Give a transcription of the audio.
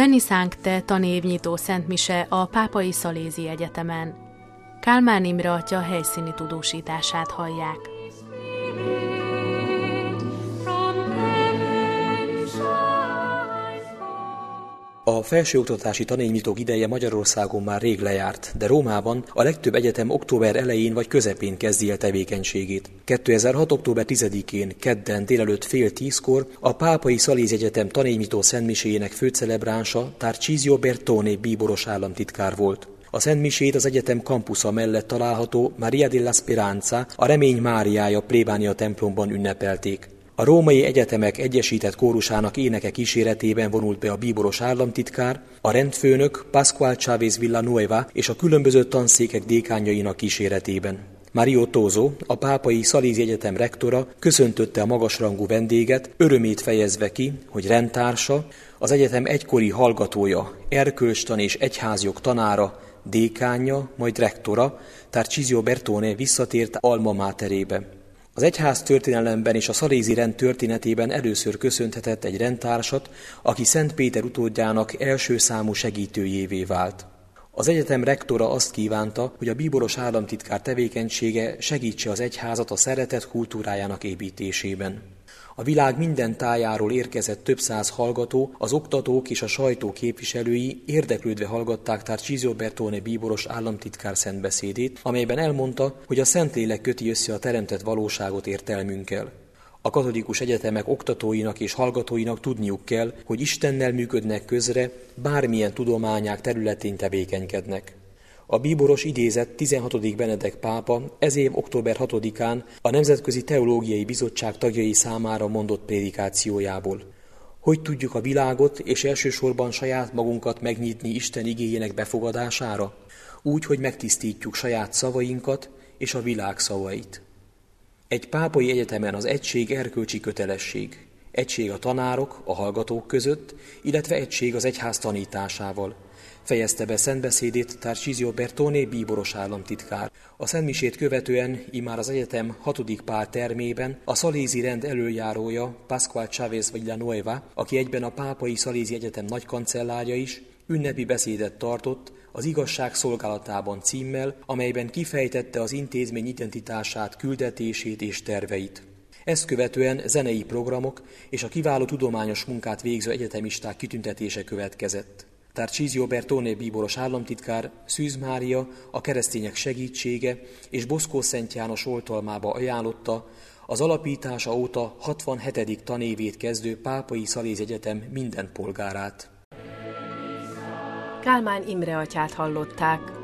Veni Sancte tanévnyitó szentmise a Pápai Szalézi Egyetemen. Kálmán Imre atya helyszíni tudósítását hallják. A felsőoktatási tanévnyitók ideje Magyarországon már rég lejárt, de Rómában a legtöbb egyetem október elején vagy közepén kezdi el tevékenységét. 2006. október 10-én, kedden délelőtt 9:30 a Pápai Szalézi Egyetem tanévnyitó szentmiséjének főcelebránsa Tarcisio Bertone bíboros államtitkár volt. A szentmisét az egyetem kampusza mellett található Maria della Speranza, a Remény Máriája plébánia templomban ünnepelték. A római egyetemek egyesített kórusának éneke kíséretében vonult be a bíboros államtitkár, a rendfőnök Pascual Chávez Villanueva és a különböző tanszékek dékánjainak kíséretében. Mario Toso, a Pápai Szalézi Egyetem rektora köszöntötte a magasrangú vendéget, örömét fejezve ki, hogy rendtársa, az egyetem egykori hallgatója, erkölcstan és egyházjog tanára, dékánja, majd rektora, Tarcisio Bertone visszatért alma máterébe. Az egyház történelemben és a szalézi rend történetében először köszönhetett egy rendtársat, aki Szent Péter utódjának első számú segítőjévé vált. Az egyetem rektora azt kívánta, hogy a bíboros államtitkár tevékenysége segítse az egyházat a szeretet kultúrájának építésében. A világ minden tájáról érkezett több száz hallgató, az oktatók és a sajtó képviselői érdeklődve hallgatták Tarcisio Bertone bíboros államtitkár szentbeszédét, amelyben elmondta, hogy a Szentlélek köti össze a teremtett valóságot értelmünkkel. A katolikus egyetemek oktatóinak és hallgatóinak tudniuk kell, hogy Istennel működnek közre, bármilyen tudományák területén tevékenykednek. A bíboros idézett 16. Benedek pápa ez év október 6-án a Nemzetközi Teológiai Bizottság tagjai számára mondott prédikációjából. Hogy tudjuk a világot és elsősorban saját magunkat megnyitni Isten igéjének befogadására? Úgy, hogy megtisztítjuk saját szavainkat és a világ szavait. Egy pápai egyetemen az egység erkölcsi kötelesség. Egység a tanárok, a hallgatók között, illetve egység az egyház tanításával. Fejezte be szentbeszédét Tarcisio Bertone bíboros államtitkár. A szentmisét követően immár az egyetem 6. Pál termében a szalézi rend elöljárója Pascual Chávez Villanueva, aki egyben a Pápai Szalézi Egyetem nagykancellárja is, ünnepi beszédet tartott az igazság szolgálatában címmel, amelyben kifejtette az intézmény identitását, küldetését és terveit. Ezt követően zenei programok és a kiváló tudományos munkát végző egyetemisták kitüntetése következett. Tarcisio Bertone bíboros államtitkár Szűz Mária, a keresztények segítsége és Boszkó Szent János oltalmába ajánlotta az alapítása óta 67. tanévét kezdő Pápai Szalézi Egyetem minden polgárát. Kálmán Imre atyát hallották.